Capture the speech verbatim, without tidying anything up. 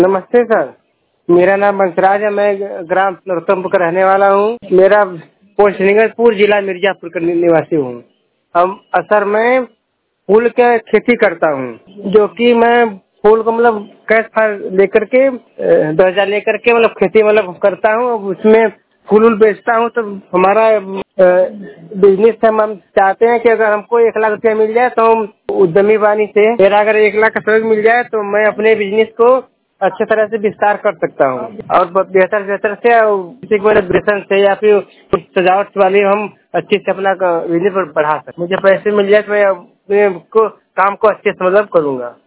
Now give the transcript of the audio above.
नमस्ते सर, मेरा नाम बंसराज है। मैं ग्राम नरोत्तमपुर का रहने वाला हूँ। मेरा पोस्ट निगलपुर, जिला मिर्जापुर का निवासी हूँ। हम सर मैं फूल का खेती करता हूँ, जो कि मैं फूल को मतलब कैश फार लेकर के दो हजार लेकर के मतलब खेती मतलब करता हूँ। उसमें फूल वूल बेचता हूँ। तो हमारा बिजनेस से हम चाहते हैं कि अगर हमको एक लाख रुपया मिल जाए तो हम उद्यमी वाणी से मेरा अगर एक लाख का सहयोग मिल जाए तो मैं अपने बिजनेस को अच्छे तरह से विस्तार कर सकता हूँ और बेहतर बेहतर से डेकोरेशन से या फिर सजावट वाली हम अच्छे से अपना बिजनेस बढ़ा सकते। मुझे पैसे मिल जाए तो मैं अपने को काम को अच्छे से मतलब करूँगा।